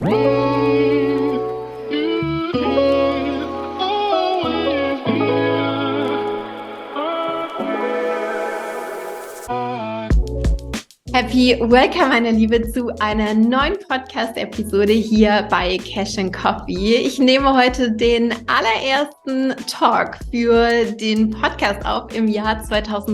Happy Welcome, meine Liebe, zu einer neuen Podcast-Episode hier bei Cash and Coffee. Ich nehme heute den allerersten Talk für den Podcast auf im Jahr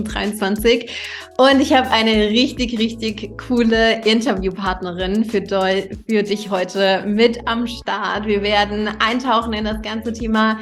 2023 und ich habe eine richtig, richtig coole Interviewpartnerin für dich heute mit am Start. Wir werden eintauchen in das ganze Thema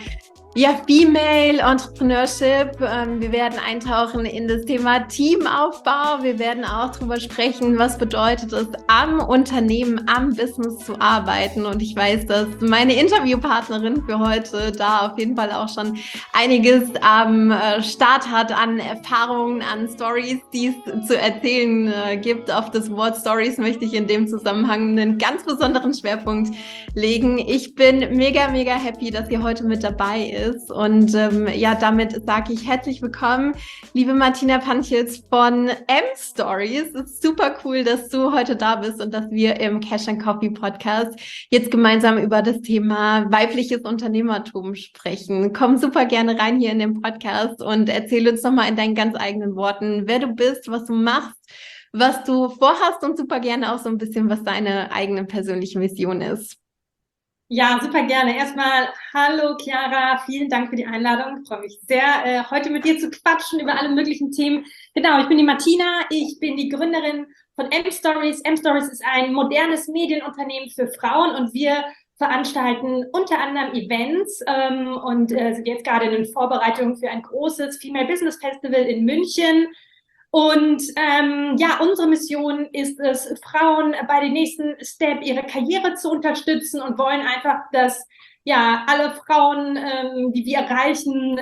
Female Entrepreneurship. Wir werden eintauchen in das Thema Teamaufbau. Wir werden auch darüber sprechen, was bedeutet es, am Unternehmen, am Business zu arbeiten. Und ich weiß, dass meine Interviewpartnerin für heute da auf jeden Fall auch schon einiges am Start hat an Erfahrungen, an Stories, die es zu erzählen gibt. Auf das Wort Stories möchte ich in dem Zusammenhang einen ganz besonderen Schwerpunkt legen. Ich bin mega, mega happy, dass ihr heute mit dabei ist. Und damit sage ich herzlich willkommen, liebe Martina Panchitz von M-Stories. Es ist super cool, dass du heute da bist und dass wir im Cash and Coffee Podcast jetzt gemeinsam über das Thema weibliches Unternehmertum sprechen. Komm super gerne rein hier in den Podcast und erzähl uns nochmal in deinen ganz eigenen Worten, wer du bist, was du machst, was du vorhast und super gerne auch so ein bisschen, was deine eigene persönliche Vision ist. Ja, super gerne. Erstmal, hallo Chiara, vielen Dank für die Einladung. Ich freue mich sehr, heute mit dir zu quatschen über alle möglichen Themen. Genau, ich bin die Martina, ich bin die Gründerin von M-Stories. M-Stories ist ein modernes Medienunternehmen für Frauen und wir veranstalten unter anderem Events und sind jetzt gerade in Vorbereitung für ein großes Female Business Festival in München. Und unsere Mission ist es, Frauen bei dem nächsten Step ihre Karriere zu unterstützen und wollen einfach, dass alle Frauen, die wir erreichen,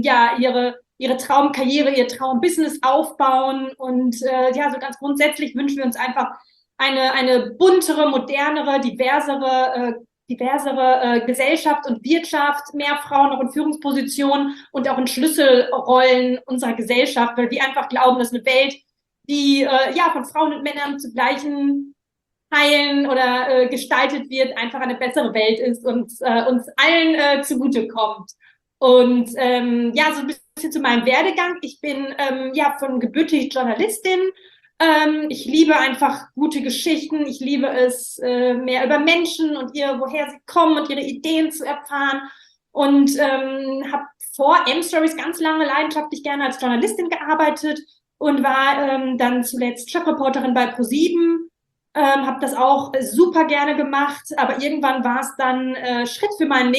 ihre Traumkarriere, ihr Traumbusiness aufbauen. Und so ganz grundsätzlich wünschen wir uns einfach eine buntere, modernere, diversere Gesellschaft und Wirtschaft, mehr Frauen auch in Führungspositionen und auch in Schlüsselrollen unserer Gesellschaft, weil wir einfach glauben, dass eine Welt, die von Frauen und Männern zu gleichen Teilen oder gestaltet wird, einfach eine bessere Welt ist und uns allen zugutekommt. Und so ein bisschen zu meinem Werdegang. Ich bin von gebürtig Journalistin. Ich liebe einfach gute Geschichten. Ich liebe es, mehr über Menschen und woher sie kommen und ihre Ideen zu erfahren. Und habe vor M-Stories ganz lange leidenschaftlich gerne als Journalistin gearbeitet und war dann zuletzt Chefreporterin bei ProSieben. Habe das auch super gerne gemacht. Aber irgendwann war es dann Zeit für meinen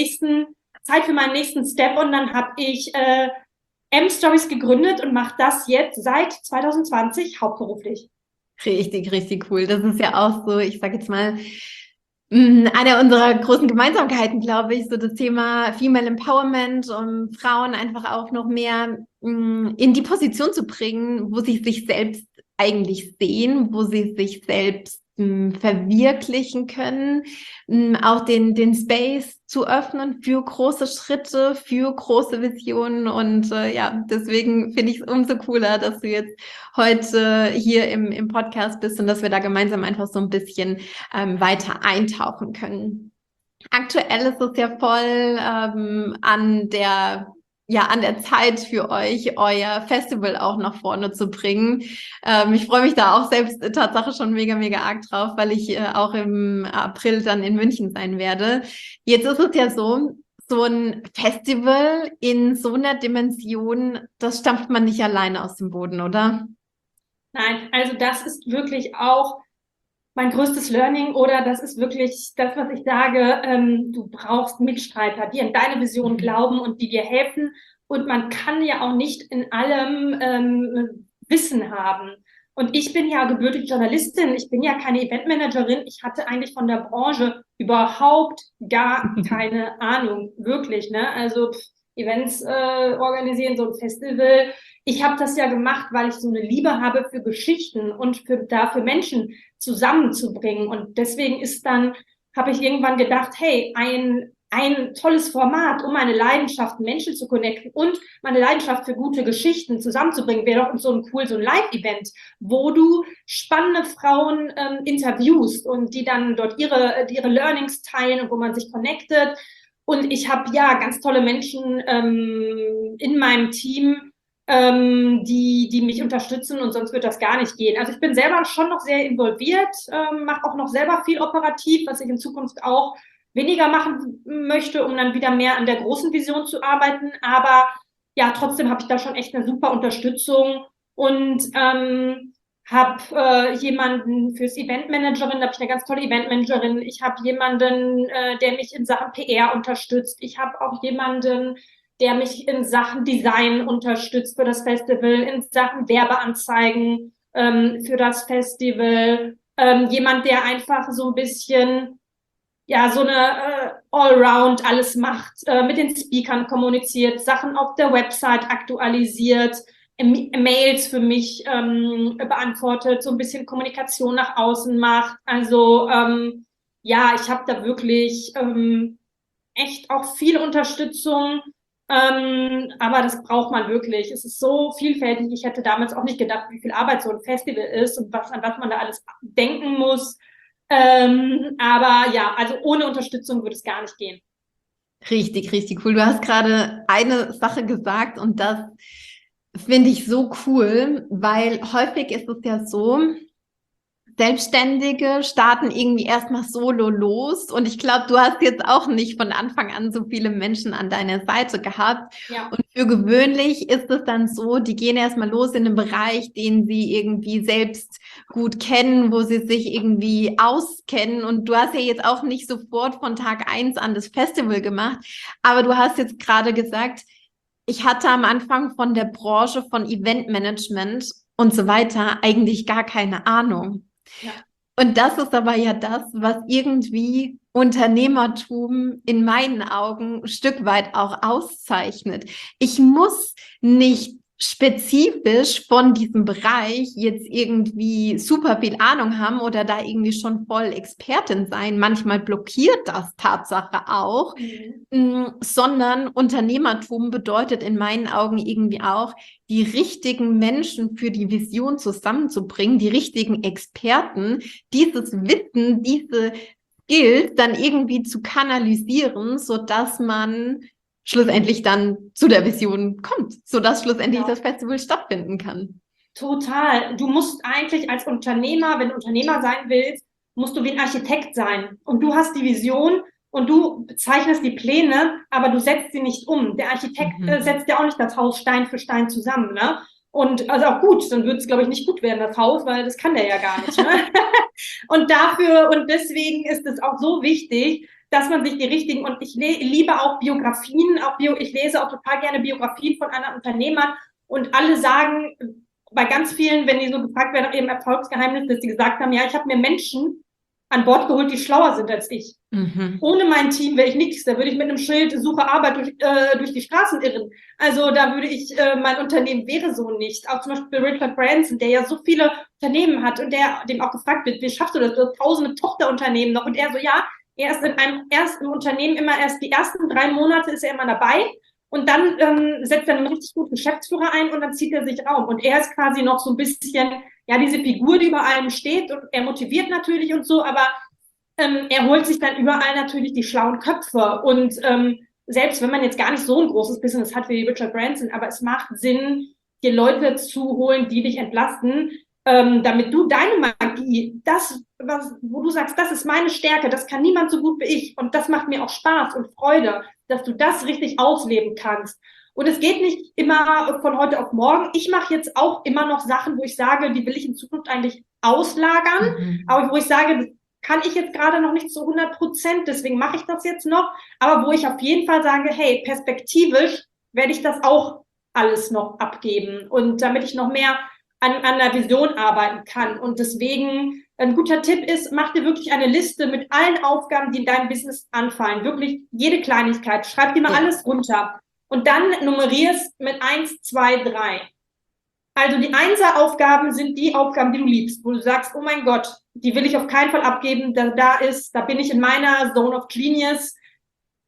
nächsten Step. Und dann habe ich M-Stories gegründet und mache das jetzt seit 2020 hauptberuflich. Richtig, richtig cool. Das ist ja auch so, ich sage jetzt mal, eine unserer großen Gemeinsamkeiten, glaube ich, so das Thema Female Empowerment, um Frauen einfach auch noch mehr in die Position zu bringen, wo sie sich selbst eigentlich sehen, wo sie sich selbst verwirklichen können, auch den Space zu öffnen für große Schritte, für große Visionen und deswegen finde ich es umso cooler, dass du jetzt heute hier im Podcast bist und dass wir da gemeinsam einfach so ein bisschen weiter eintauchen können. Aktuell ist es ja voll an der Zeit für euch, euer Festival auch nach vorne zu bringen. Ich freue mich da auch selbst Tatsache schon mega, mega arg drauf, weil ich auch im April dann in München sein werde. Jetzt ist es ja so ein Festival in so einer Dimension, das stampft man nicht alleine aus dem Boden, oder? Nein, also das ist wirklich auch mein größtes Learning oder das ist wirklich das, was ich sage, du brauchst Mitstreiter, die an deine Vision glauben und die dir helfen. Und man kann ja auch nicht in allem Wissen haben. Und ich bin ja gebürtige Journalistin, ich bin ja keine Eventmanagerin. Ich hatte eigentlich von der Branche überhaupt gar keine Ahnung, wirklich. Ne? Also Events organisieren, so ein Festival. Ich habe das ja gemacht, weil ich so eine Liebe habe für Geschichten und für Menschen zusammenzubringen. Und deswegen habe ich irgendwann gedacht, hey, ein ein tolles Format, um meine Leidenschaft, Menschen zu connecten und meine Leidenschaft für gute Geschichten zusammenzubringen, wäre doch so ein Live-Event, wo du spannende Frauen interviewst und die dann dort ihre Learnings teilen und wo man sich connectet. Und ich habe ja ganz tolle Menschen in meinem Team, die mich unterstützen, und sonst wird das gar nicht gehen. Also ich bin selber schon noch sehr involviert, mache auch noch selber viel operativ, was ich in Zukunft auch weniger machen möchte, um dann wieder mehr an der großen Vision zu arbeiten. Aber ja, trotzdem habe ich da schon echt eine super Unterstützung und habe jemanden fürs Eventmanagerin, da habe ich eine ganz tolle Eventmanagerin. Ich habe jemanden, der mich in Sachen PR unterstützt. Ich habe auch jemanden, der mich in Sachen Design unterstützt für das Festival, in Sachen Werbeanzeigen für das Festival. Jemand, der einfach so ein bisschen, ja, so eine Allround alles macht, mit den Speakern kommuniziert, Sachen auf der Website aktualisiert, Mails für mich beantwortet, so ein bisschen Kommunikation nach außen macht. Also ja, ich habe da wirklich echt auch viel Unterstützung. Aber das braucht man wirklich. Es ist so vielfältig. Ich hätte damals auch nicht gedacht, wie viel Arbeit so ein Festival ist und an was man da alles denken muss. Aber ja, also ohne Unterstützung würde es gar nicht gehen. Richtig, richtig cool. Du hast gerade eine Sache gesagt und das finde ich so cool, weil häufig ist es ja so, Selbstständige starten irgendwie erstmal solo los und ich glaube, du hast jetzt auch nicht von Anfang an so viele Menschen an deiner Seite gehabt. Ja. Und für gewöhnlich ist es dann so, die gehen erstmal los in einen Bereich, den sie irgendwie selbst gut kennen, wo sie sich irgendwie auskennen. Und du hast ja jetzt auch nicht sofort von Tag 1 an das Festival gemacht, aber du hast jetzt gerade gesagt, ich hatte am Anfang von der Branche von Eventmanagement und so weiter eigentlich gar keine Ahnung. Ja. Und das ist aber ja das, was irgendwie Unternehmertum in meinen Augen ein Stück weit auch auszeichnet. Ich muss nicht spezifisch von diesem Bereich jetzt irgendwie super viel Ahnung haben oder da irgendwie schon voll Expertin sein. Manchmal blockiert das Tatsache auch, sondern Unternehmertum bedeutet in meinen Augen irgendwie auch, die richtigen Menschen für die Vision zusammenzubringen, die richtigen Experten, dieses Wissen, diese Skills dann irgendwie zu kanalisieren, sodass man schlussendlich dann zu der Vision kommt, sodass schlussendlich das Festival stattfinden kann. Total. Du musst eigentlich als Unternehmer, wenn du Unternehmer sein willst, musst du wie ein Architekt sein. Und du hast die Vision und du zeichnest die Pläne, aber du setzt sie nicht um. Der Architekt setzt ja auch nicht das Haus Stein für Stein zusammen, ne? Und also auch gut, dann wird es, glaube ich, nicht gut werden, das Haus, weil das kann der ja gar nicht. Ne? Und dafür und deswegen ist es auch so wichtig, dass man sich die richtigen, und ich liebe auch Biografien, ich lese auch total gerne Biografien von anderen Unternehmern und alle sagen, bei ganz vielen, wenn die so gefragt werden, nach ihrem Erfolgsgeheimnis, dass die gesagt haben, ja, ich habe mir Menschen an Bord geholt, die schlauer sind als ich. Ohne mein Team wäre ich nichts. Da würde ich mit einem Schild Suche Arbeit durch die Straßen irren. Also da würde ich, mein Unternehmen wäre so nicht. Auch zum Beispiel Richard Branson, der ja so viele Unternehmen hat und dem auch gefragt wird, wie schaffst du das? Du hast tausende Tochterunternehmen noch. Und er so, ja, er ist im Unternehmen immer erst die ersten 3 Monate ist er immer dabei. Und dann setzt er einen richtig guten Geschäftsführer ein und dann zieht er sich Raum. Und er ist quasi noch so ein bisschen, ja, diese Figur, die über allem steht, und er motiviert natürlich und so, aber er holt sich dann überall natürlich die schlauen Köpfe. Und selbst wenn man jetzt gar nicht so ein großes Business hat wie Richard Branson, aber es macht Sinn, dir Leute zu holen, die dich entlasten, damit du deine Magie, wo du sagst, das ist meine Stärke, das kann niemand so gut wie ich und das macht mir auch Spaß und Freude, dass du das richtig ausleben kannst. Und es geht nicht immer von heute auf morgen. Ich mache jetzt auch immer noch Sachen, wo ich sage, die will ich in Zukunft eigentlich auslagern, aber wo ich sage, das kann ich jetzt gerade noch nicht zu 100%, deswegen mache ich das jetzt noch, aber wo ich auf jeden Fall sage, hey, perspektivisch werde ich das auch alles noch abgeben und damit ich noch mehr an der Vision arbeiten kann. Und deswegen ein guter Tipp ist, mach dir wirklich eine Liste mit allen Aufgaben, die in deinem Business anfallen. Wirklich jede Kleinigkeit. Schreib dir mal alles runter. Und dann nummerier es mit 1, 2, 3. Also die 1er-Aufgaben sind die Aufgaben, die du liebst, wo du sagst, oh mein Gott, die will ich auf keinen Fall abgeben. Da bin ich in meiner Zone of Genius.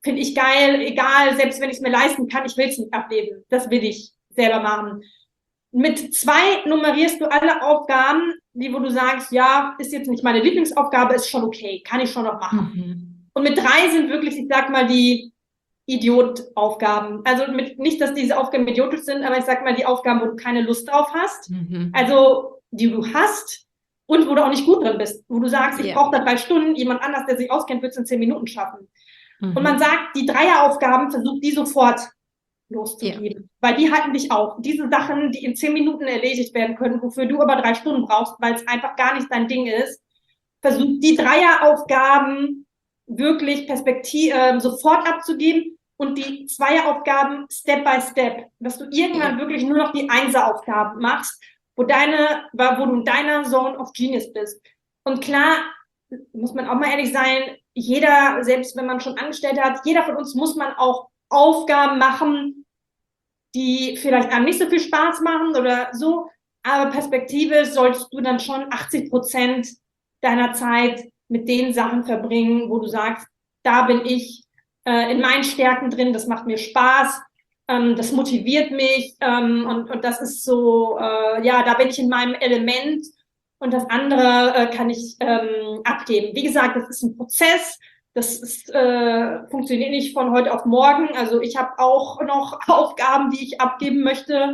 finde ich geil, egal, selbst wenn ich es mir leisten kann, ich will es nicht abgeben. Das will ich selber machen. Mit 2 nummerierst du alle Aufgaben, wo du sagst, ja, ist jetzt nicht meine Lieblingsaufgabe, ist schon okay, kann ich schon noch machen. Und mit 3 sind wirklich, ich sag mal, die Idiot-Aufgaben. Also nicht, dass diese Aufgaben idiotisch sind, aber ich sag mal, die Aufgaben, wo du keine Lust drauf hast. Also, die du hast und wo du auch nicht gut drin bist. Wo du sagst, ich brauche da 3 Stunden, jemand anders, der sich auskennt, wird es in 10 Minuten schaffen. Und man sagt, die Dreieraufgaben, versuch die sofort loszugeben. Weil die halten dich auf. Diese Sachen, die in 10 Minuten erledigt werden können, wofür du aber 3 Stunden brauchst, weil es einfach gar nicht dein Ding ist, versuch die Dreieraufgaben wirklich sofort abzugeben und die Zweieraufgaben Step by Step, dass du irgendwann wirklich nur noch die Einser-Aufgaben machst, wo du in deiner Zone of Genius bist. Und klar, muss man auch mal ehrlich sein, jeder, selbst wenn man schon Angestellte hat, jeder von uns muss man auch Aufgaben machen, die vielleicht einem nicht so viel Spaß machen oder so, aber perspektivisch solltest du dann schon 80% deiner Zeit mit den Sachen verbringen, wo du sagst, da bin ich in meinen Stärken drin, das macht mir Spaß, das motiviert mich und das ist so, da bin ich in meinem Element und das andere kann ich abgeben. Wie gesagt, das ist ein Prozess, funktioniert nicht von heute auf morgen. Also ich habe auch noch Aufgaben, die ich abgeben möchte,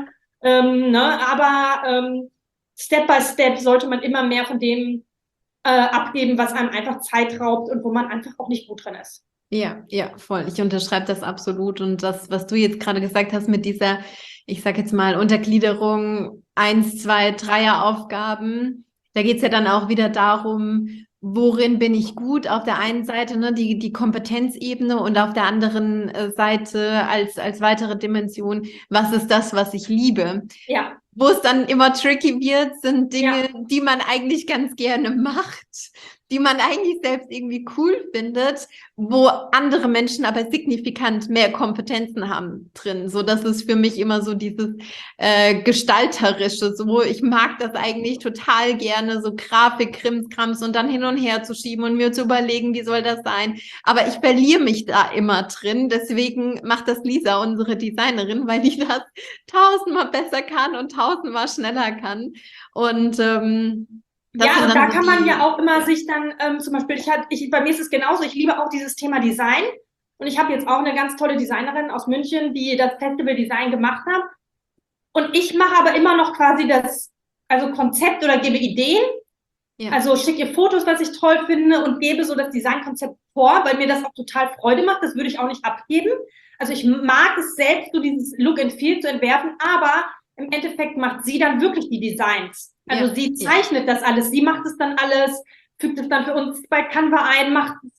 aber Step by Step sollte man immer mehr von dem abgeben, was einem einfach Zeit raubt und wo man einfach auch nicht gut drin ist. Ja, voll. Ich unterschreibe das absolut. Und das, was du jetzt gerade gesagt hast mit dieser, ich sag jetzt mal, Untergliederung 1, 2, 3er-Aufgaben, da geht's ja dann auch wieder darum, worin bin ich gut? Auf der einen Seite, ne, die Kompetenzebene und auf der anderen Seite als weitere Dimension, was ist das, was ich liebe? Ja. Wo es dann immer tricky wird, sind Dinge, die man eigentlich ganz gerne macht, die man eigentlich selbst irgendwie cool findet, wo andere Menschen aber signifikant mehr Kompetenzen haben drin. So, das ist für mich immer so dieses Gestalterische. So, ich mag das eigentlich total gerne, so Grafik, Krimskrams und dann hin und her zu schieben und mir zu überlegen, wie soll das sein. Aber ich verliere mich da immer drin. Deswegen macht das Lisa, unsere Designerin, weil die das 1000-mal besser kann und 1000-mal schneller kann. Und und da kann man ja auch immer sich dann, zum Beispiel, bei mir ist es genauso, ich liebe auch dieses Thema Design und ich habe jetzt auch eine ganz tolle Designerin aus München, die das Festival Design gemacht hat und ich mache aber immer noch quasi das Konzept oder gebe Ideen, also schicke ihr Fotos, was ich toll finde und gebe so das Designkonzept vor, weil mir das auch total Freude macht, das würde ich auch nicht abgeben. Also ich mag es selbst, so dieses Look and Feel zu entwerfen, aber im Endeffekt macht sie dann wirklich die Designs. Also sie zeichnet das alles, sie macht es dann alles, fügt es dann für uns bei Canva ein,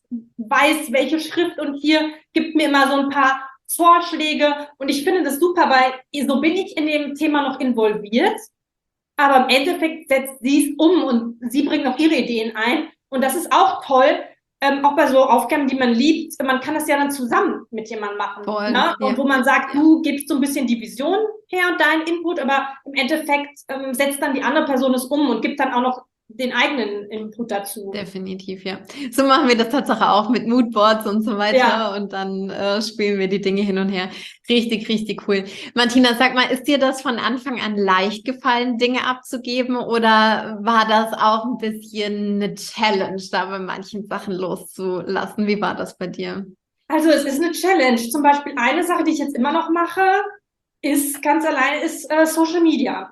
weiß, welche Schrift und hier gibt mir immer so ein paar Vorschläge und ich finde das super, weil so bin ich in dem Thema noch involviert, aber im Endeffekt setzt sie es um und sie bringt noch ihre Ideen ein und das ist auch toll, auch bei so Aufgaben, die man liebt, man kann das ja dann zusammen mit jemandem machen. Voll, ne? Und wo man sagt, du gibst so ein bisschen die Vision her und deinen Input, aber im Endeffekt setzt dann die andere Person es um und gibt dann auch noch den eigenen Input dazu. Definitiv, ja. So machen wir das tatsächlich auch mit Moodboards und so weiter und dann spielen wir die Dinge hin und her. Richtig, richtig cool. Martina, sag mal, ist dir das von Anfang an leicht gefallen, Dinge abzugeben oder war das auch ein bisschen eine Challenge, da bei manchen Sachen loszulassen? Wie war das bei dir? Also es ist eine Challenge. Zum Beispiel eine Sache, die ich jetzt immer noch mache, ist ganz alleine Social Media.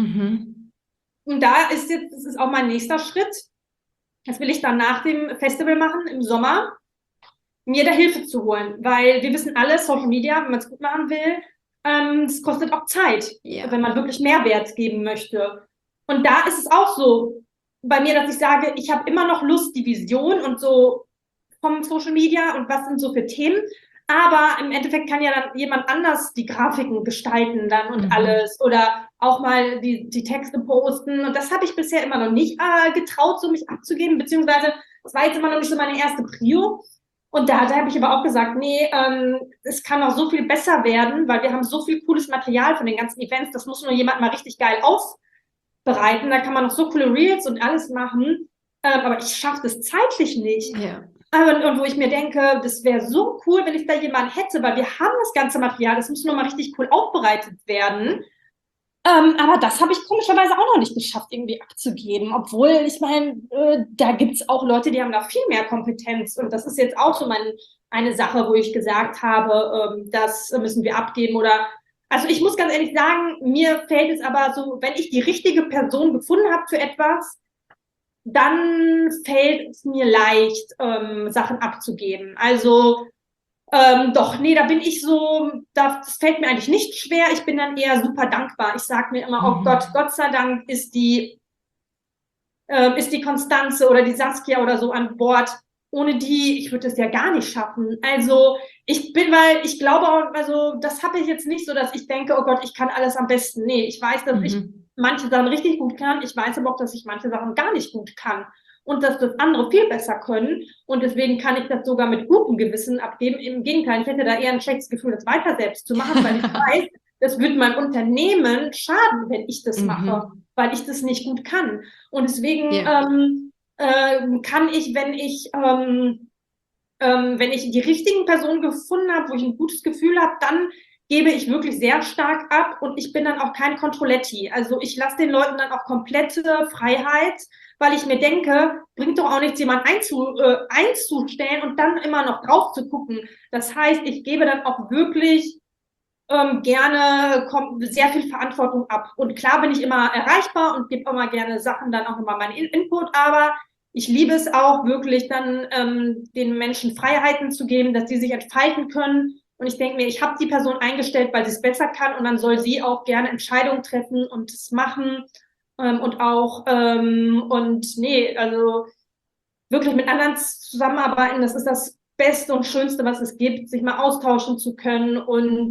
Und das ist auch mein nächster Schritt. Das will ich dann nach dem Festival machen, im Sommer, mir da Hilfe zu holen. Weil wir wissen alle, Social Media, wenn man es gut machen will, das kostet auch Zeit, wenn man wirklich Mehrwert geben möchte. Und da ist es auch so bei mir, dass ich sage, ich habe immer noch Lust, die Vision und so vom Social Media und was sind so für Themen. Aber im Endeffekt kann ja dann jemand anders die Grafiken gestalten dann und alles oder auch mal die Texte posten. Und das habe ich bisher immer noch nicht getraut, so mich abzugeben, beziehungsweise das war jetzt immer noch nicht so meine erste Prio. Und da habe ich aber auch gesagt, nee, es kann noch so viel besser werden, weil wir haben so viel cooles Material von den ganzen Events, das muss nur jemand mal richtig geil aufbereiten. Da kann man noch so coole Reels und alles machen. Aber ich schaffe das zeitlich nicht. Und wo ich mir denke, das wäre so cool, wenn ich da jemanden hätte, weil wir haben das ganze Material, das muss nur mal richtig cool aufbereitet werden. Aber das habe ich komischerweise auch noch nicht geschafft, irgendwie abzugeben. Obwohl, ich meine, da gibt es auch Leute, die haben da viel mehr Kompetenz. Und das ist jetzt auch so eine Sache, wo ich gesagt habe, das müssen wir abgeben. Also ich muss ganz ehrlich sagen, mir fällt es aber so, wenn ich die richtige Person gefunden habe für etwas, dann fällt es mir leicht, Sachen abzugeben. Also doch, nee, da bin ich so, das fällt mir eigentlich nicht schwer. Ich bin dann eher super dankbar. Ich sage mir immer, oh Gott, Gott sei Dank ist die Konstanze oder die Saskia oder so an Bord. Ohne die, ich würde es ja gar nicht schaffen. Also weil ich glaube auch, also das habe ich jetzt nicht so, dass ich denke, oh Gott, ich kann alles am besten. Nee, ich weiß, dass ich manche Sachen richtig gut kann. Ich weiß aber auch, dass ich manche Sachen gar nicht gut kann. Und dass das andere viel besser können. Und deswegen kann ich das sogar mit gutem Gewissen abgeben. Im Gegenteil, ich hätte da eher ein schlechtes Gefühl, das weiter selbst zu machen, weil ich weiß, das wird meinem Unternehmen schaden, wenn ich das mache, weil ich das nicht gut kann. Und deswegen kann ich, wenn ich die richtigen Personen gefunden habe, wo ich ein gutes Gefühl habe, dann gebe ich wirklich sehr stark ab und ich bin dann auch kein Controletti. Also ich lasse den Leuten dann auch komplette Freiheit, weil ich mir denke, bringt doch auch nichts, jemanden einzustellen und dann immer noch drauf zu gucken. Das heißt, ich gebe dann auch wirklich gerne sehr viel Verantwortung ab. Und klar bin ich immer erreichbar und gebe immer gerne Sachen, dann auch immer meinen Input, aber ich liebe es auch wirklich dann den Menschen Freiheiten zu geben, dass sie sich entfalten können. Und ich denke mir, ich habe die Person eingestellt, weil sie es besser kann und dann soll sie auch gerne Entscheidungen treffen und es machen also wirklich mit anderen zusammenarbeiten, das ist das Beste und Schönste, was es gibt, sich mal austauschen zu können und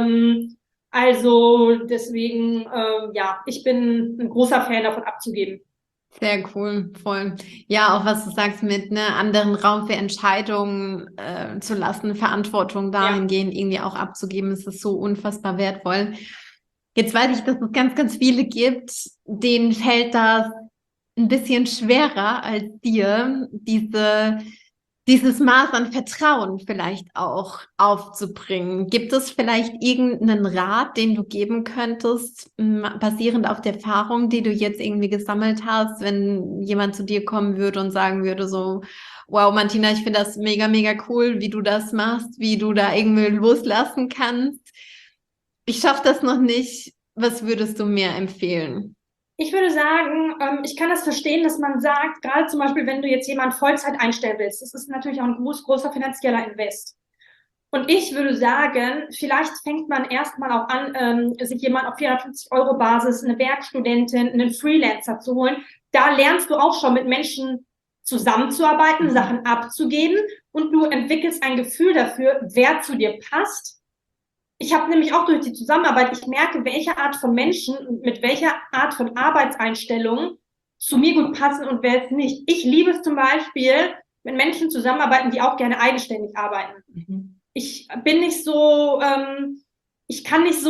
also deswegen, ich bin ein großer Fan davon abzugeben. Sehr cool, voll. Ja, auch was du sagst mit anderen Raum für Entscheidungen zu lassen, Verantwortung dahingehend irgendwie auch abzugeben, ist das so unfassbar wertvoll. Jetzt weiß ich, dass es ganz, ganz viele gibt, denen fällt das ein bisschen schwerer als dir, dieses Maß an Vertrauen vielleicht auch aufzubringen. Gibt es vielleicht irgendeinen Rat, den du geben könntest, basierend auf der Erfahrung, die du jetzt irgendwie gesammelt hast, wenn jemand zu dir kommen würde und sagen würde so, wow, Martina, ich finde das mega, mega cool, wie du das machst, wie du da irgendwie loslassen kannst. Ich schaffe das noch nicht. Was würdest du mir empfehlen? Ich würde sagen, ich kann das verstehen, dass man sagt, gerade zum Beispiel, wenn du jetzt jemanden Vollzeit einstellen willst, das ist natürlich auch ein großer finanzieller Invest. Und ich würde sagen, vielleicht fängt man erstmal auch an, sich jemand auf 450 € Basis, eine Werkstudentin, einen Freelancer zu holen. Da lernst du auch schon mit Menschen zusammenzuarbeiten, Sachen abzugeben und du entwickelst ein Gefühl dafür, wer zu dir passt. Ich habe nämlich auch durch die Zusammenarbeit, ich merke, welche Art von Menschen mit welcher Art von Arbeitseinstellung zu mir gut passen und wer es nicht. Ich liebe es zum Beispiel, mit Menschen zusammenarbeiten, die auch gerne eigenständig arbeiten. Ich bin nicht so, ich kann nicht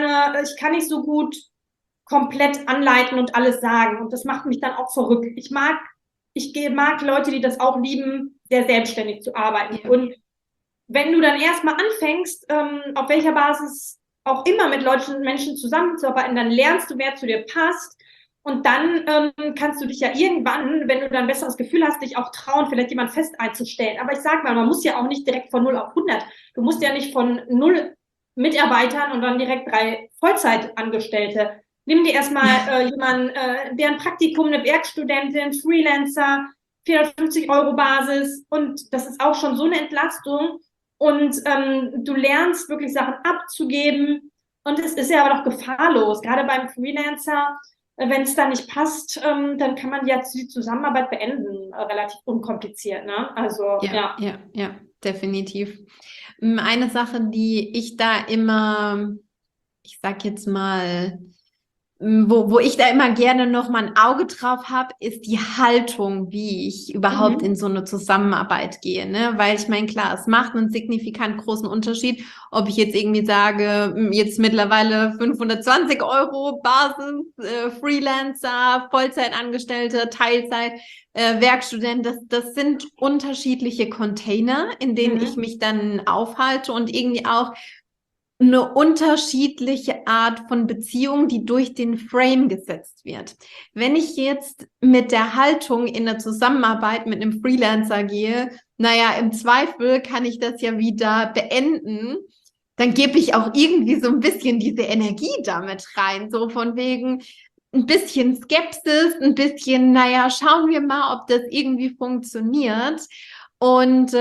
so gut komplett anleiten und alles sagen. Und das macht mich dann auch verrückt. Ich mag Leute, die das auch lieben, sehr selbstständig zu arbeiten. Ja. Und wenn du dann erstmal anfängst, auf welcher Basis auch immer mit Menschen zusammenzuarbeiten, dann lernst du, wer zu dir passt. Und dann kannst du dich ja irgendwann, wenn du dann ein besseres Gefühl hast, dich auch trauen, vielleicht jemand fest einzustellen. Aber ich sag mal, man muss ja auch nicht direkt von 0 auf 100. Du musst ja nicht von 0 Mitarbeitern und dann direkt 3 Vollzeitangestellte. Nimm dir erstmal jemanden, der ein Praktikum, eine Werkstudentin, Freelancer, 450 € Basis. Und das ist auch schon so eine Entlastung. Und du lernst wirklich Sachen abzugeben. Und es ist ja aber doch gefahrlos, gerade beim Freelancer. Wenn es da nicht passt, dann kann man ja die Zusammenarbeit beenden, relativ unkompliziert, ne? Also, ja, definitiv. Eine Sache, die ich da immer, ich sag jetzt mal, wo ich da immer gerne noch mal ein Auge drauf habe, ist die Haltung, wie ich überhaupt in so eine Zusammenarbeit gehe, ne? Weil ich meine, klar, es macht einen signifikant großen Unterschied, ob ich jetzt irgendwie sage, jetzt mittlerweile 520 € Basis, Freelancer, Vollzeitangestellte, Teilzeit, Werkstudent, das sind unterschiedliche Container, in denen ich mich dann aufhalte und irgendwie auch eine unterschiedliche Art von Beziehung, die durch den Frame gesetzt wird. Wenn ich jetzt mit der Haltung in der Zusammenarbeit mit einem Freelancer gehe, naja, im Zweifel kann ich das ja wieder beenden, dann gebe ich auch irgendwie so ein bisschen diese Energie damit rein, so von wegen ein bisschen Skepsis, ein bisschen, naja, schauen wir mal, ob das irgendwie funktioniert. Und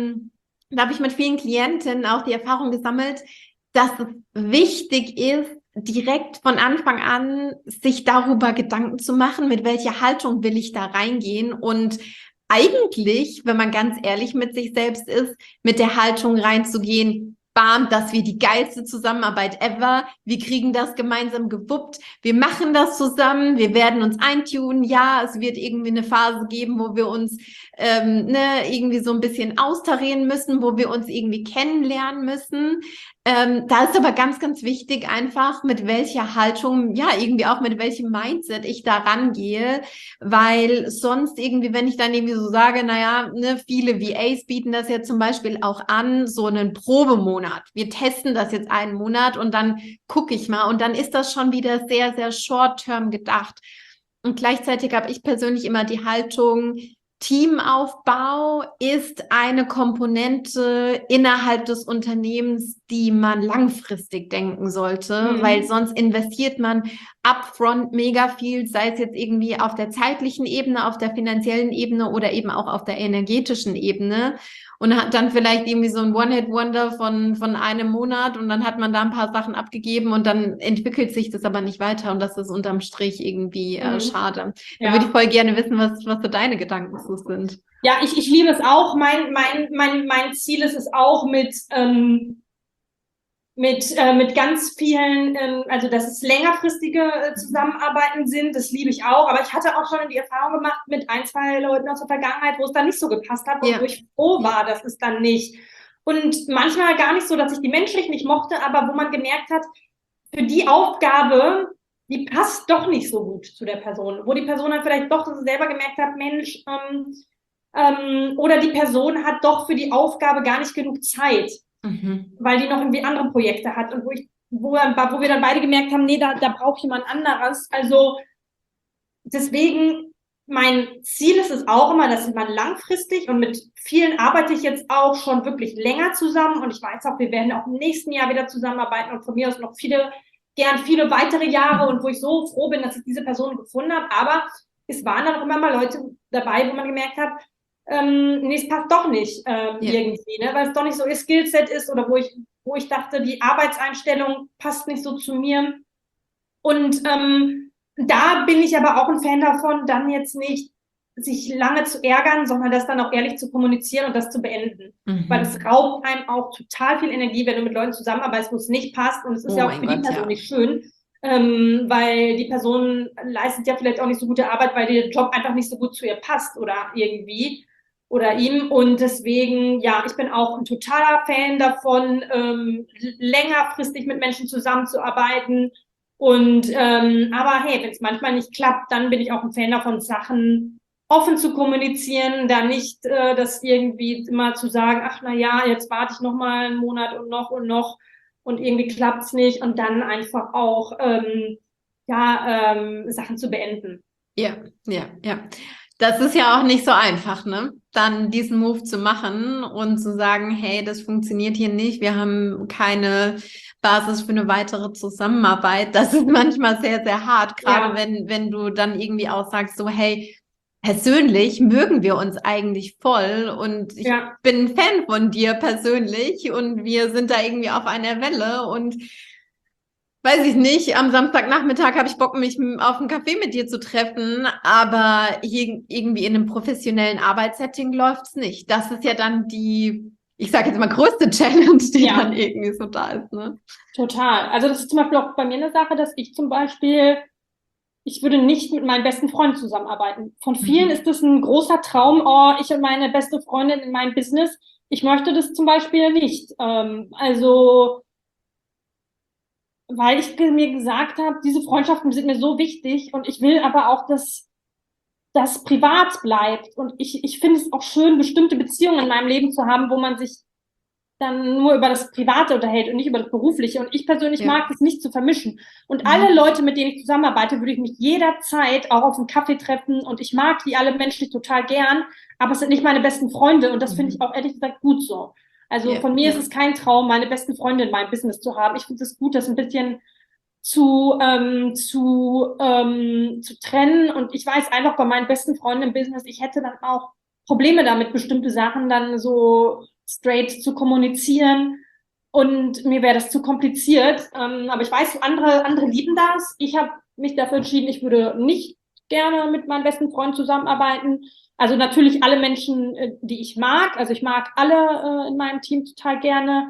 da habe ich mit vielen Klientinnen auch die Erfahrung gesammelt, dass es wichtig ist, direkt von Anfang an sich darüber Gedanken zu machen, mit welcher Haltung will ich da reingehen und eigentlich, wenn man ganz ehrlich mit sich selbst ist, mit der Haltung reinzugehen, bam, dass wir die geilste Zusammenarbeit ever, wir kriegen das gemeinsam gewuppt, wir machen das zusammen, wir werden uns eintunen, ja, es wird irgendwie eine Phase geben, wo wir uns irgendwie so ein bisschen austarieren müssen, wo wir uns irgendwie kennenlernen müssen. Da ist aber ganz, ganz wichtig einfach, mit welcher Haltung, ja, irgendwie auch mit welchem Mindset ich da rangehe, weil sonst irgendwie, wenn ich dann irgendwie so sage, naja, ne, viele VAs bieten das ja zum Beispiel auch an, so einen Probemonat. Wir testen das jetzt einen Monat und dann gucke ich mal und dann ist das schon wieder sehr, sehr short-term gedacht. Und gleichzeitig habe ich persönlich immer die Haltung, Teamaufbau ist eine Komponente innerhalb des Unternehmens, die man langfristig denken sollte, weil sonst investiert man upfront mega viel, sei es jetzt irgendwie auf der zeitlichen Ebene, auf der finanziellen Ebene oder eben auch auf der energetischen Ebene und hat dann vielleicht irgendwie so ein One-Hit-Wonder von einem Monat und dann hat man da ein paar Sachen abgegeben und dann entwickelt sich das aber nicht weiter und das ist unterm Strich irgendwie schade. Da würde ich voll gerne wissen, was so deine Gedanken zu sind. Ja, ich liebe es auch. Mein Ziel ist es auch mit ganz vielen, also dass es längerfristige Zusammenarbeiten sind, das liebe ich auch. Aber ich hatte auch schon die Erfahrung gemacht mit ein, zwei Leuten aus der Vergangenheit, wo es dann nicht so gepasst hat und wo ich froh war, dass es dann nicht. Und manchmal gar nicht so, dass ich die menschlich nicht mochte, aber wo man gemerkt hat, für die Aufgabe, die passt doch nicht so gut zu der Person. Wo die Person dann vielleicht doch selber gemerkt hat, Mensch, oder die Person hat doch für die Aufgabe gar nicht genug Zeit. Weil die noch irgendwie andere Projekte hat und wo wir dann beide gemerkt haben, nee, da braucht jemand anderes. Also deswegen, mein Ziel ist es auch immer, dass man langfristig und mit vielen arbeite ich jetzt auch schon wirklich länger zusammen und ich weiß auch, wir werden auch im nächsten Jahr wieder zusammenarbeiten und von mir aus noch viele weitere Jahre und wo ich so froh bin, dass ich diese Person gefunden habe. Aber es waren dann auch immer mal Leute dabei, wo man gemerkt hat, nee, es passt doch nicht irgendwie, ne? Weil es doch nicht so ihr Skillset ist oder wo ich dachte, die Arbeitseinstellung passt nicht so zu mir. Und da bin ich aber auch ein Fan davon, dann jetzt nicht sich lange zu ärgern, sondern das dann auch ehrlich zu kommunizieren und das zu beenden. Weil es raubt einem auch total viel Energie, wenn du mit Leuten zusammenarbeitest, wo es nicht passt und es ist ja auch für die Person nicht schön. Weil die Person leistet ja vielleicht auch nicht so gute Arbeit, weil der Job einfach nicht so gut zu ihr passt oder irgendwie. Oder ihm und deswegen, ja, ich bin auch ein totaler Fan davon, längerfristig mit Menschen zusammenzuarbeiten und aber hey, wenn es manchmal nicht klappt, dann bin ich auch ein Fan davon, Sachen offen zu kommunizieren, da nicht das irgendwie immer zu sagen, ach na ja, jetzt warte ich noch mal einen Monat und noch und irgendwie klappt's nicht und dann einfach auch Sachen zu beenden. Ja. Das ist ja auch nicht so einfach, ne? Dann diesen Move zu machen und zu sagen, hey, das funktioniert hier nicht, wir haben keine Basis für eine weitere Zusammenarbeit. Das ist manchmal sehr, sehr hart, gerade wenn du dann irgendwie auch sagst, so, hey, persönlich mögen wir uns eigentlich voll und ich bin ein Fan von dir persönlich und wir sind da irgendwie auf einer Welle und weiß ich nicht, am Samstagnachmittag habe ich Bock, mich auf einen Kaffee mit dir zu treffen, aber hier irgendwie in einem professionellen Arbeitssetting läuft's nicht. Das ist ja dann die, ich sage jetzt mal, größte Challenge, die dann irgendwie so da ist, ne? Total. Also das ist zum Beispiel auch bei mir eine Sache, dass ich zum Beispiel ich würde nicht mit meinen besten Freunden zusammenarbeiten. Von vielen ist das ein großer Traum, oh, ich und meine beste Freundin in meinem Business. Ich möchte das zum Beispiel nicht. Weil ich mir gesagt habe, diese Freundschaften sind mir so wichtig und ich will aber auch, dass das privat bleibt. Und ich finde es auch schön, bestimmte Beziehungen in meinem Leben zu haben, wo man sich dann nur über das Private unterhält und nicht über das Berufliche. Und ich persönlich mag das nicht zu vermischen. Und alle Leute, mit denen ich zusammenarbeite, würde ich mich jederzeit auch auf einen Kaffee treffen. Und ich mag die alle menschlich total gern, aber es sind nicht meine besten Freunde. Und das finde ich auch ehrlich gesagt gut so. Also von mir ist es kein Traum, meine besten Freunde in meinem Business zu haben. Ich finde es gut, das ein bisschen zu trennen. Und ich weiß einfach bei meinen besten Freunden im Business, ich hätte dann auch Probleme damit, bestimmte Sachen dann so straight zu kommunizieren. Und mir wäre das zu kompliziert. Aber ich weiß, andere lieben das. Ich habe mich dafür entschieden, ich würde nicht gerne mit meinen besten Freunden zusammenarbeiten. Also natürlich alle Menschen, die ich mag. Also ich mag alle in meinem Team total gerne.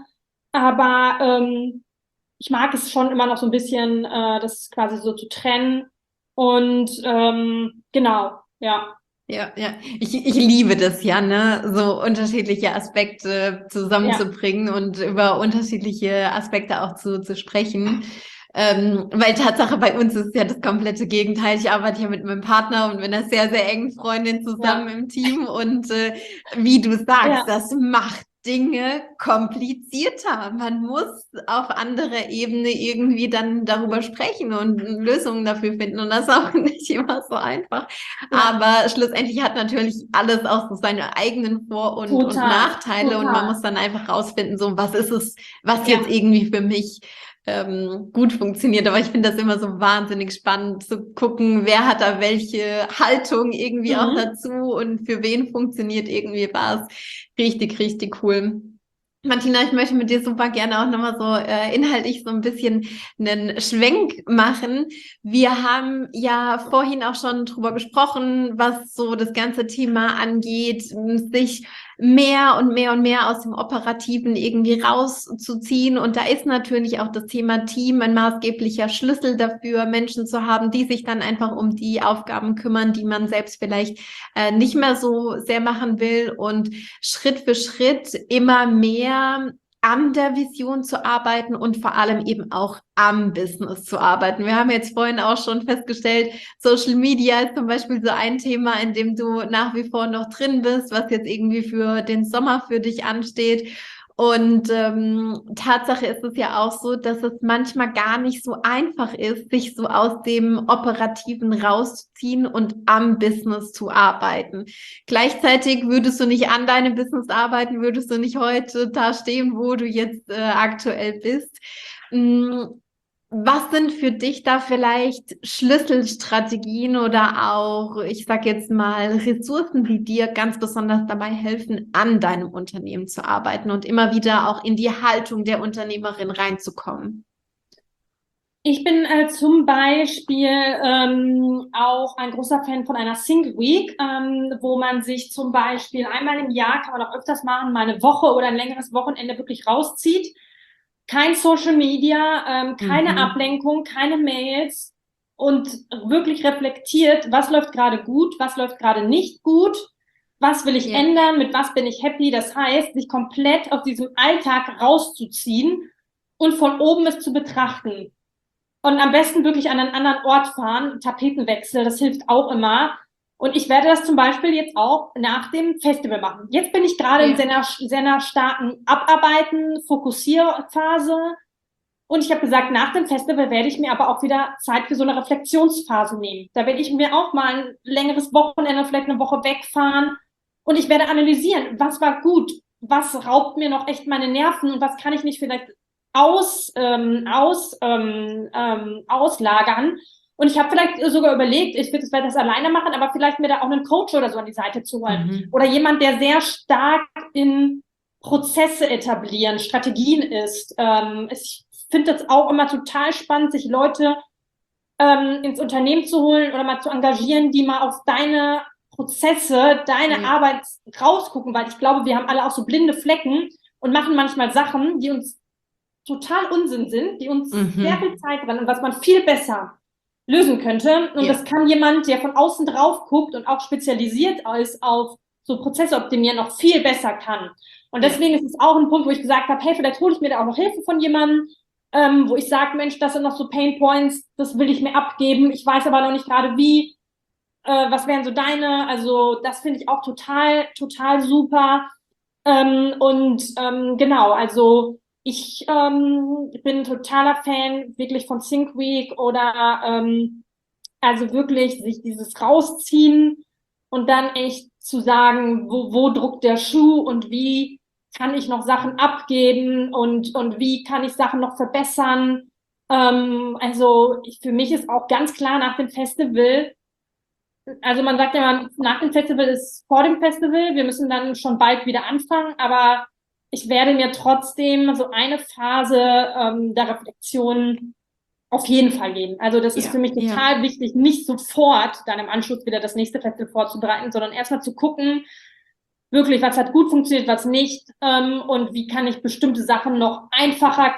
Aber ich mag es schon immer noch so ein bisschen, das quasi so zu trennen. Und genau, ja. Ja. Ich liebe das ja, ne, so unterschiedliche Aspekte zusammenzubringen und über unterschiedliche Aspekte auch zu sprechen. Weil Tatsache bei uns ist ja das komplette Gegenteil. Ich arbeite ja mit meinem Partner und mit einer sehr, sehr engen Freundin zusammen im Team. Und wie du sagst, das macht Dinge komplizierter. Man muss auf anderer Ebene irgendwie dann darüber sprechen und Lösungen dafür finden. Und das ist auch nicht immer so einfach. Aber schlussendlich hat natürlich alles auch so seine eigenen Vor- und Nachteile. Und man muss dann einfach rausfinden, so was ist es, was jetzt irgendwie für mich gut funktioniert. Aber ich finde das immer so wahnsinnig spannend zu gucken, wer hat da welche Haltung irgendwie auch dazu und für wen funktioniert irgendwie was. Richtig, richtig cool. Martina, ich möchte mit dir super gerne auch nochmal so inhaltlich so ein bisschen einen Schwenk machen. Wir haben ja vorhin auch schon drüber gesprochen, was so das ganze Thema angeht, sich mehr und mehr aus dem Operativen irgendwie rauszuziehen. Und da ist natürlich auch das Thema Team ein maßgeblicher Schlüssel dafür, Menschen zu haben, die sich dann einfach um die Aufgaben kümmern, die man selbst vielleicht nicht mehr so sehr machen will und Schritt für Schritt immer mehr an der Vision zu arbeiten und vor allem eben auch am Business zu arbeiten. Wir haben jetzt vorhin auch schon festgestellt, Social Media ist zum Beispiel so ein Thema, in dem du nach wie vor noch drin bist, was jetzt irgendwie für den Sommer für dich ansteht. Und Tatsache ist es ja auch so, dass es manchmal gar nicht so einfach ist, sich so aus dem Operativen rauszuziehen und am Business zu arbeiten. Gleichzeitig würdest du nicht an deinem Business arbeiten, würdest du nicht heute da stehen, wo du jetzt aktuell bist. Was sind für dich da vielleicht Schlüsselstrategien oder auch, ich sag jetzt mal, Ressourcen, die dir ganz besonders dabei helfen, an deinem Unternehmen zu arbeiten und immer wieder auch in die Haltung der Unternehmerin reinzukommen? Ich bin zum Beispiel auch ein großer Fan von einer Think Week, wo man sich zum Beispiel einmal im Jahr, kann man auch öfters machen, mal eine Woche oder ein längeres Wochenende wirklich rauszieht. Kein Social Media, keine Ablenkung, keine Mails und wirklich reflektiert, was läuft gerade gut, was läuft gerade nicht gut, was will ich ändern, mit was bin ich happy. Das heißt, sich komplett aus diesem Alltag rauszuziehen und von oben es zu betrachten. Und am besten wirklich an einen anderen Ort fahren, Tapetenwechsel, das hilft auch immer. Und ich werde das zum Beispiel jetzt auch nach dem Festival machen. Jetzt bin ich gerade in sehr starken Abarbeiten, Fokussierphase. Und ich habe gesagt, nach dem Festival werde ich mir aber auch wieder Zeit für so eine Reflexionsphase nehmen. Da werde ich mir auch mal ein längeres Wochenende, vielleicht eine Woche wegfahren. Und ich werde analysieren, was war gut, was raubt mir noch echt meine Nerven und was kann ich nicht vielleicht auslagern. Und ich habe vielleicht sogar überlegt, ich werde das alleine machen, aber vielleicht mir da auch einen Coach oder so an die Seite zu holen. Oder jemand, der sehr stark in Prozesse etablieren, Strategien ist. Ich finde das auch immer total spannend, sich Leute ins Unternehmen zu holen oder mal zu engagieren, die mal auf deine Prozesse, deine Arbeit rausgucken, weil ich glaube, wir haben alle auch so blinde Flecken und machen manchmal Sachen, die uns total Unsinn sind, die uns sehr viel Zeit rennen und was man viel besser lösen könnte. Und Ja. das kann jemand, der von außen drauf guckt und auch spezialisiert ist auf so Prozesse optimieren, noch viel besser kann. Und deswegen ist es auch ein Punkt, wo ich gesagt habe, hey, vielleicht hole ich mir da auch noch Hilfe von jemandem, wo ich sage, Mensch, das sind noch so Pain Points, das will ich mir abgeben. Ich weiß aber noch nicht gerade wie. Was wären so deine? Also das finde ich auch total, total super. Genau, also ich bin totaler Fan wirklich von Think Week oder also wirklich sich dieses rausziehen und dann echt zu sagen, wo druckt der Schuh und wie kann ich noch Sachen abgeben und wie kann ich Sachen noch verbessern. Also für mich ist auch ganz klar nach dem Festival, also man sagt ja immer, nach dem Festival ist vor dem Festival. Wir müssen dann schon bald wieder anfangen, aber ich werde mir trotzdem so eine Phase der Reflexion auf jeden Fall geben. Also das ist für mich total wichtig, nicht sofort dann im Anschluss wieder das nächste Festival vorzubereiten, sondern erstmal zu gucken, wirklich, was hat gut funktioniert, was nicht, und wie kann ich bestimmte Sachen noch einfacher,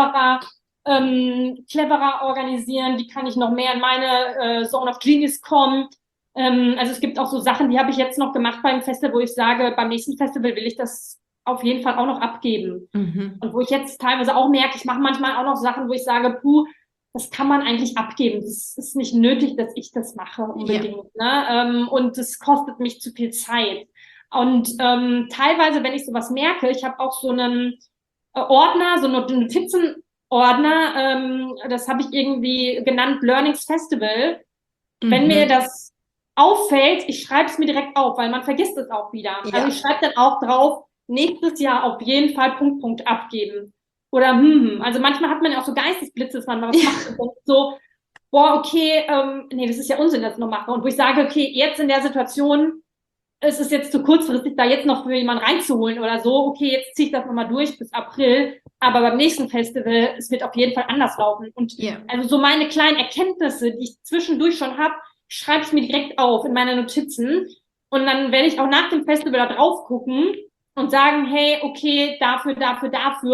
cleverer organisieren, wie kann ich noch mehr in meine Zone of Genius kommen. Also es gibt auch so Sachen, die habe ich jetzt noch gemacht beim Festival, wo ich sage, beim nächsten Festival will ich das auf jeden Fall auch noch abgeben. Und wo ich jetzt teilweise auch merke, ich mache manchmal auch noch Sachen, wo ich sage, puh, das kann man eigentlich abgeben. Das ist nicht nötig, dass ich das mache unbedingt. Ne? Und das kostet mich zu viel Zeit. Und teilweise, wenn ich sowas merke, ich habe auch so einen Ordner, so einen Notizenordner, das habe ich irgendwie genannt Learnings Festival. Wenn mir das auffällt, ich schreibe es mir direkt auf, weil man vergisst es auch wieder. Ja. Also ich schreibe dann auch drauf, nächstes Jahr auf jeden Fall Punkt abgeben. Oder also manchmal hat man ja auch so Geistesblitze, dass man mal was macht und so, boah, okay, nee, das ist ja Unsinn, das noch mache. Und wo ich sage, okay, jetzt in der Situation, es ist jetzt zu kurzfristig, da jetzt noch für jemanden reinzuholen oder so, okay, jetzt ziehe ich das nochmal durch bis April, aber beim nächsten Festival, es wird auf jeden Fall anders laufen. Und also so meine kleinen Erkenntnisse, die ich zwischendurch schon habe, schreibe ich mir direkt auf in meine Notizen und dann werde ich auch nach dem Festival da drauf gucken und sagen, hey, okay, dafür, das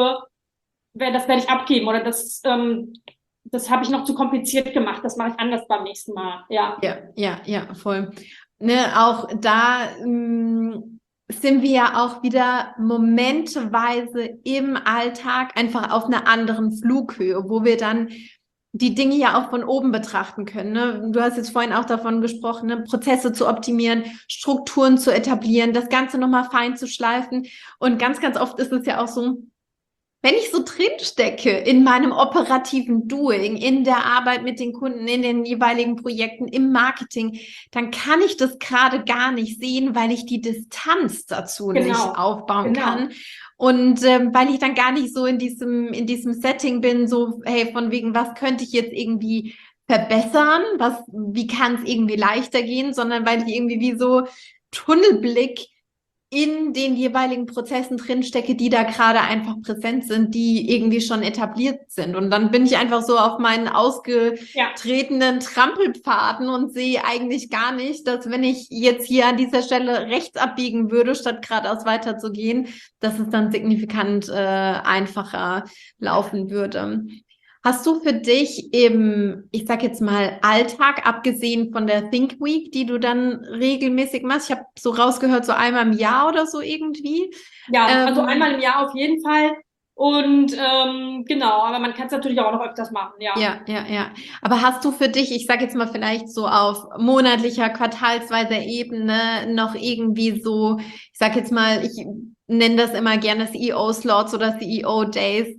werde ich abgeben oder das habe ich noch zu kompliziert gemacht, das mache ich anders beim nächsten Mal. Ja, voll. Ne, auch da sind wir ja auch wieder momenteweise im Alltag einfach auf einer anderen Flughöhe, wo wir dann die Dinge ja auch von oben betrachten können. Ne? Du hast jetzt vorhin auch davon gesprochen, ne? Prozesse zu optimieren, Strukturen zu etablieren, das Ganze nochmal fein zu schleifen. Und ganz, ganz oft ist es ja auch so, wenn ich so drinstecke in meinem operativen Doing, in der Arbeit mit den Kunden, in den jeweiligen Projekten, im Marketing, dann kann ich das gerade gar nicht sehen, weil ich die Distanz dazu nicht aufbauen kann. Und weil ich dann gar nicht so in diesem Setting bin, so, hey, von wegen, was könnte ich jetzt irgendwie verbessern? Wie kann es irgendwie leichter gehen? Sondern weil ich irgendwie wie so Tunnelblick in den jeweiligen Prozessen drinstecke, die da gerade einfach präsent sind, die irgendwie schon etabliert sind. Und dann bin ich einfach so auf meinen ausgetretenen Trampelpfaden und sehe eigentlich gar nicht, dass wenn ich jetzt hier an dieser Stelle rechts abbiegen würde, statt geradeaus weiterzugehen, dass es dann signifikant einfacher laufen würde. Hast du für dich im, ich sag jetzt mal, Alltag, abgesehen von der Think Week, die du dann regelmäßig machst? Ich habe so rausgehört, so einmal im Jahr oder so irgendwie. Ja, also einmal im Jahr auf jeden Fall. Und genau, aber man kann es natürlich auch noch öfters machen, ja. Ja. Aber hast du für dich, ich sag jetzt mal vielleicht so auf monatlicher, quartalsweiser Ebene noch irgendwie so, ich sag jetzt mal, ich nenne das immer gerne CEO-Slots oder CEO-Days,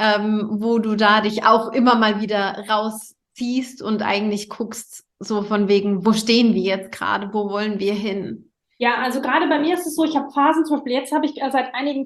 wo du da dich auch immer mal wieder rausziehst und eigentlich guckst, so von wegen, wo stehen wir jetzt gerade, wo wollen wir hin? Ja, also gerade bei mir ist es so, ich habe Phasen, zum Beispiel jetzt habe ich seit einiger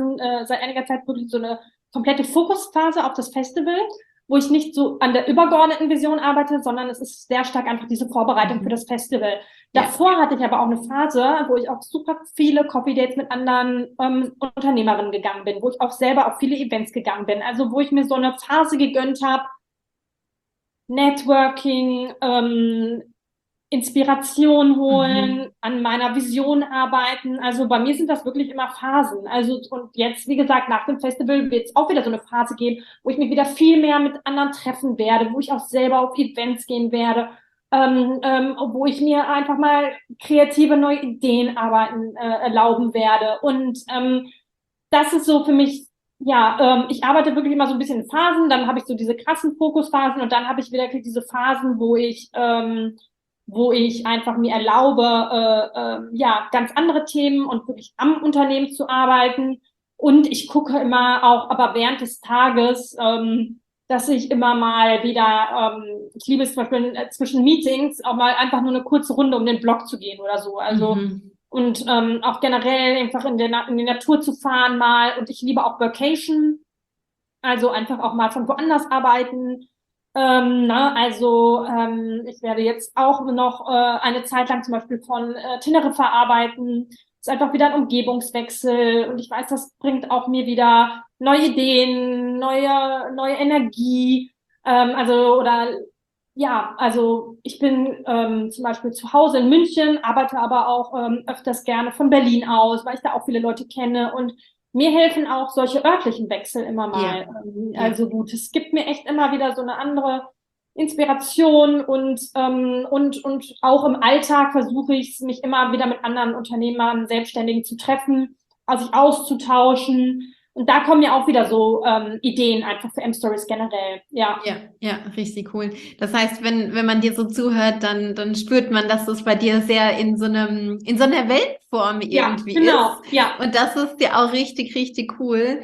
Zeit wirklich so eine komplette Fokusphase auf das Festival, wo ich nicht so an der übergeordneten Vision arbeite, sondern es ist sehr stark einfach diese Vorbereitung für das Festival. Davor hatte ich aber auch eine Phase, wo ich auch super viele Coffee Dates mit anderen Unternehmerinnen gegangen bin, wo ich auch selber auf viele Events gegangen bin, also wo ich mir so eine Phase gegönnt habe, Networking, Inspiration holen, an meiner Vision arbeiten. Also bei mir sind das wirklich immer Phasen. Also und jetzt, wie gesagt, nach dem Festival wird es auch wieder so eine Phase geben, wo ich mich wieder viel mehr mit anderen treffen werde, wo ich auch selber auf Events gehen werde, wo ich mir einfach mal kreative neue Ideen arbeiten erlauben werde. Und das ist so für mich, ja, ich arbeite wirklich immer so ein bisschen in Phasen, dann habe ich so diese krassen Fokusphasen und dann habe ich wieder diese Phasen, wo ich einfach mir erlaube, ja, ganz andere Themen und wirklich am Unternehmen zu arbeiten. Und ich gucke immer auch, aber während des Tages, dass ich immer mal wieder, ich liebe es zum Beispiel zwischen Meetings auch mal einfach nur eine kurze Runde um den Block zu gehen oder so. Also und auch generell einfach in die Natur zu fahren mal. Und ich liebe auch Vacation, also einfach auch mal von woanders arbeiten. Ich werde jetzt auch noch eine Zeit lang zum Beispiel von Teneriffa arbeiten. Ist einfach wieder ein Umgebungswechsel und ich weiß, das bringt auch mir wieder neue Ideen, neue Energie. Also ich bin zum Beispiel zu Hause in München, arbeite aber auch öfters gerne von Berlin aus, weil ich da auch viele Leute kenne und mir helfen auch solche örtlichen Wechsel immer mal. Also gut, es gibt mir echt immer wieder so eine andere Inspiration und auch im Alltag versuche ich mich immer wieder mit anderen Unternehmern, Selbstständigen zu treffen, also sich auszutauschen. Und da kommen ja auch wieder so Ideen einfach für M-Stories generell. Ja. Ja, richtig cool. Das heißt, wenn man dir so zuhört, dann spürt man, dass es bei dir sehr in so einer Weltform irgendwie genau, ist. Ja. Und das ist ja auch richtig, richtig cool.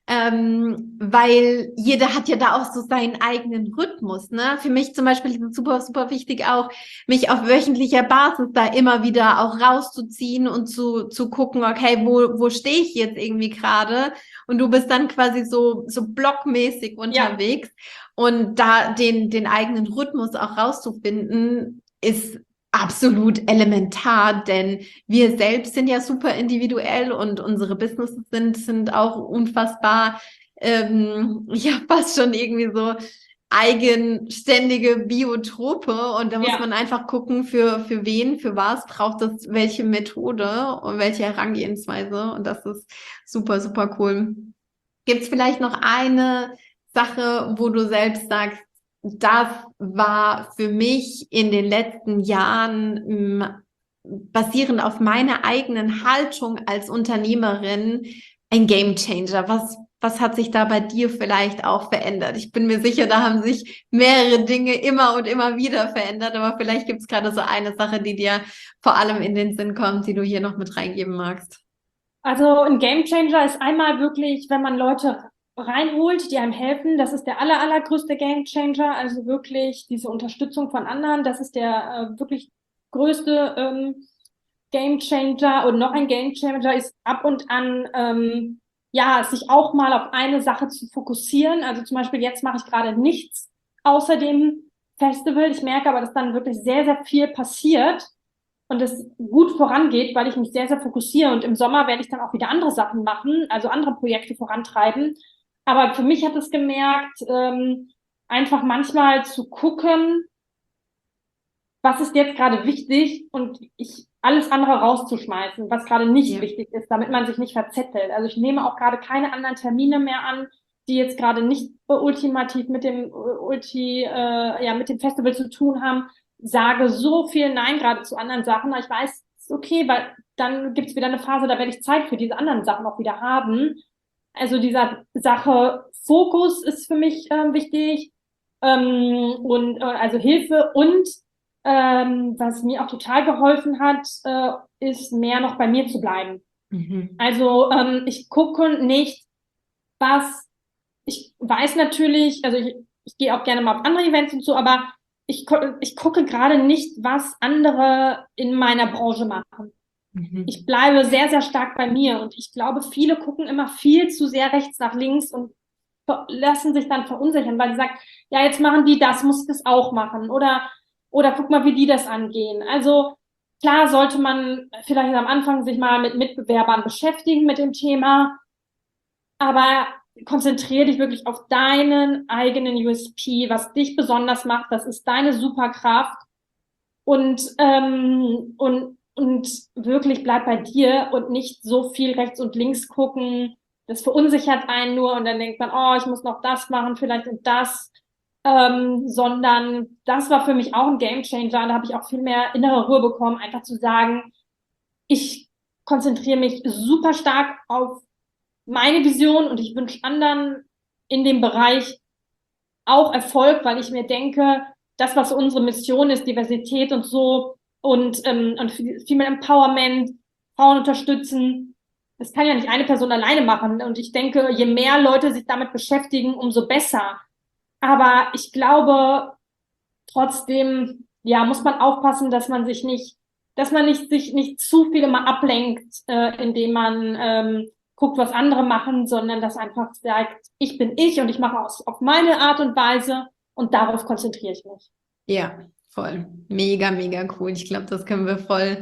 Weil jeder hat ja da auch so seinen eigenen Rhythmus, ne? Für mich zum Beispiel ist es super, super wichtig auch, mich auf wöchentlicher Basis da immer wieder auch rauszuziehen und zu gucken, okay, wo stehe ich jetzt irgendwie gerade? Und du bist dann quasi so blockmäßig unterwegs. Und da den eigenen Rhythmus auch rauszufinden, ist absolut elementar, denn wir selbst sind ja super individuell und unsere Businesses sind auch unfassbar, fast schon irgendwie so eigenständige Biotope und da muss man einfach gucken, für wen, für was braucht es welche Methode und welche Herangehensweise und das ist super, super cool. Gibt es vielleicht noch eine Sache, wo du selbst sagst, das war für mich in den letzten Jahren basierend auf meiner eigenen Haltung als Unternehmerin ein Gamechanger. Was hat sich da bei dir vielleicht auch verändert? Ich bin mir sicher, da haben sich mehrere Dinge immer und immer wieder verändert, aber vielleicht gibt es gerade so eine Sache, die dir vor allem in den Sinn kommt, die du hier noch mit reingeben magst. Also ein Gamechanger ist einmal wirklich, wenn man Leute reinholt, die einem helfen. Das ist der allergrößte Gamechanger. Also wirklich diese Unterstützung von anderen. Das ist der wirklich größte Gamechanger. Und noch ein Gamechanger ist ab und an sich auch mal auf eine Sache zu fokussieren. Also zum Beispiel jetzt mache ich gerade nichts außer dem Festival. Ich merke aber, dass dann wirklich sehr, sehr viel passiert und es gut vorangeht, weil ich mich sehr, sehr fokussiere. Und im Sommer werde ich dann auch wieder andere Sachen machen, also andere Projekte vorantreiben. Aber für mich hat es gemerkt, einfach manchmal zu gucken, was ist jetzt gerade wichtig und alles andere rauszuschmeißen, was gerade nicht wichtig ist, damit man sich nicht verzettelt. Also ich nehme auch gerade keine anderen Termine mehr an, die jetzt gerade nicht ultimativ mit dem Festival zu tun haben, sage so viel Nein gerade zu anderen Sachen, aber ich weiß, es ist okay, weil dann gibt es wieder eine Phase, da werde ich Zeit für diese anderen Sachen auch wieder haben. Also dieser Sache Fokus ist für mich wichtig also Hilfe und was mir auch total geholfen hat, ist mehr noch bei mir zu bleiben. Also ich gucke nicht, ich weiß natürlich, also ich gehe auch gerne mal auf andere Events und so, aber ich gucke gerade nicht, was andere in meiner Branche machen. Ich bleibe sehr, sehr stark bei mir und ich glaube, viele gucken immer viel zu sehr rechts nach links und lassen sich dann verunsichern, weil sie sagen, ja, jetzt machen die das, muss ich das auch machen oder guck mal, wie die das angehen. Also klar sollte man vielleicht am Anfang sich mal mit Mitbewerbern beschäftigen mit dem Thema, aber konzentriere dich wirklich auf deinen eigenen USP, was dich besonders macht, das ist deine Superkraft und wirklich bleib bei dir und nicht so viel rechts und links gucken. Das verunsichert einen nur und dann denkt man, oh, ich muss noch das machen, vielleicht und das. Sondern das war für mich auch ein Gamechanger. Da habe ich auch viel mehr innere Ruhe bekommen, einfach zu sagen, ich konzentriere mich super stark auf meine Vision und ich wünsche anderen in dem Bereich auch Erfolg, weil ich mir denke, das, was unsere Mission ist, Diversität und so und Female Empowerment, Frauen unterstützen, das kann ja nicht eine Person alleine machen. Und ich denke, je mehr Leute sich damit beschäftigen, umso besser. Aber ich glaube, trotzdem, ja, muss man aufpassen, dass man sich nicht zu viel immer ablenkt, indem man guckt, was andere machen, sondern dass einfach sagt, ich bin ich und ich mache es auf meine Art und Weise und darauf konzentriere ich mich. Ja, voll. Mega, mega cool. Ich glaube, das können wir voll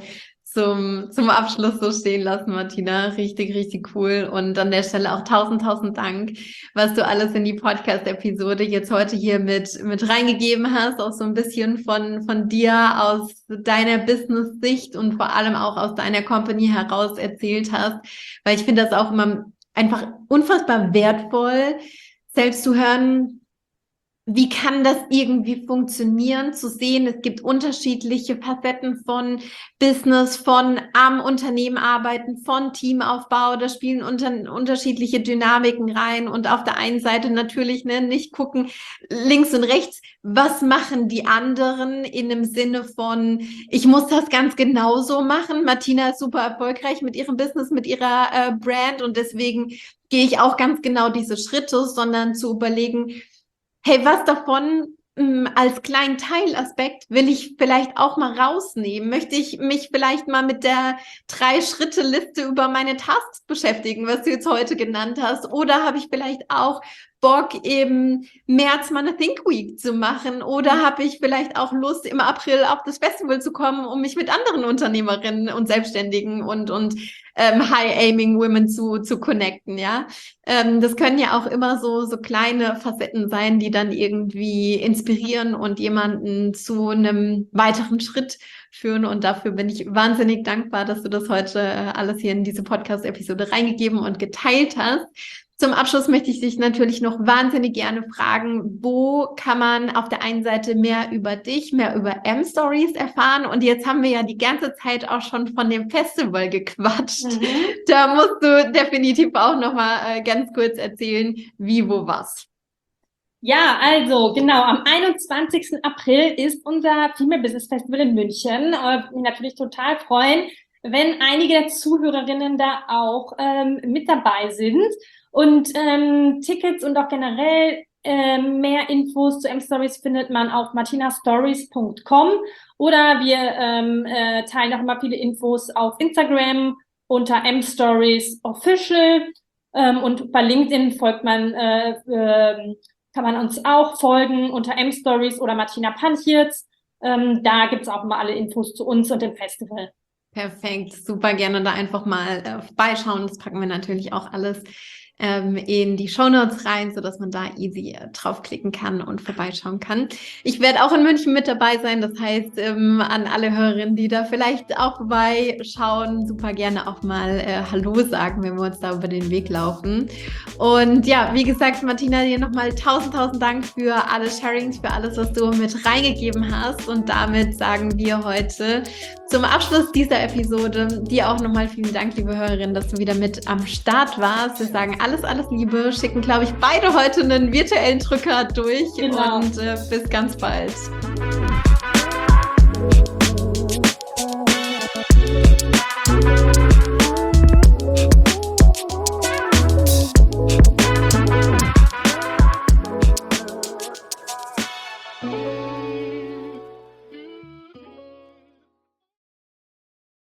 zum Abschluss so stehen lassen, Martina. Richtig, richtig cool. Und an der Stelle auch tausend Dank, was du alles in die Podcast-Episode jetzt heute hier mit reingegeben hast. Auch so ein bisschen von dir aus deiner Business-Sicht und vor allem auch aus deiner Company heraus erzählt hast. Weil ich finde das auch immer einfach unfassbar wertvoll, selbst zu hören, wie kann das irgendwie funktionieren, zu sehen, es gibt unterschiedliche Facetten von Business, von am Unternehmen arbeiten, von Teamaufbau, da spielen unterschiedliche Dynamiken rein und auf der einen Seite natürlich nicht gucken, links und rechts, was machen die anderen in dem Sinne von, ich muss das ganz genauso machen. Martina ist super erfolgreich mit ihrem Business, mit ihrer Brand und deswegen gehe ich auch ganz genau diese Schritte, sondern zu überlegen, hey, was davon als kleinen Teilaspekt will ich vielleicht auch mal rausnehmen? Möchte ich mich vielleicht mal mit der 3-Schritte-Liste über meine Tasks beschäftigen, was du jetzt heute genannt hast? Oder habe ich vielleicht auch Bock, im März mal eine Think Week zu machen? Oder habe ich vielleicht auch Lust, im April auf das Festival zu kommen, um mich mit anderen Unternehmerinnen und Selbstständigen und High-Aiming Women zu connecten, ja? Das können ja auch immer so kleine Facetten sein, die dann irgendwie inspirieren und jemanden zu einem weiteren Schritt führen. Und dafür bin ich wahnsinnig dankbar, dass du das heute alles hier in diese Podcast-Episode reingegeben und geteilt hast. Zum Abschluss möchte ich dich natürlich noch wahnsinnig gerne fragen, wo kann man auf der einen Seite mehr über dich, mehr über M-Stories erfahren? Und jetzt haben wir ja die ganze Zeit auch schon von dem Festival gequatscht. Da musst du definitiv auch noch mal ganz kurz erzählen, wie, wo, was. Ja, also genau, am 21. April ist unser Female Business Festival in München. Mich natürlich total freuen, wenn einige der Zuhörerinnen da auch mit dabei sind. Und Tickets und auch generell mehr Infos zu M-Stories findet man auf martinastories.com oder wir teilen auch immer viele Infos auf Instagram unter mstoriesofficial und bei LinkedIn kann man uns auch folgen unter mstories oder Martina Panchitz. Da gibt's auch immer alle Infos zu uns und dem Festival. Perfekt, super gerne da einfach mal vorbeischauen. Das packen wir natürlich auch alles in die Shownotes rein, sodass man da easy draufklicken kann und vorbeischauen kann. Ich werde auch in München mit dabei sein, das heißt an alle Hörerinnen, die da vielleicht auch vorbeischauen, super gerne auch mal Hallo sagen, wenn wir uns da über den Weg laufen. Und ja, wie gesagt, Martina, dir nochmal tausend Dank für alle Sharings, für alles, was du mit reingegeben hast und damit sagen wir heute zum Abschluss dieser Episode dir auch nochmal vielen Dank, liebe Hörerin, dass du wieder mit am Start warst. Wir sagen alles Liebe, schicken, glaube ich, beide heute einen virtuellen Drücker durch und bis ganz bald.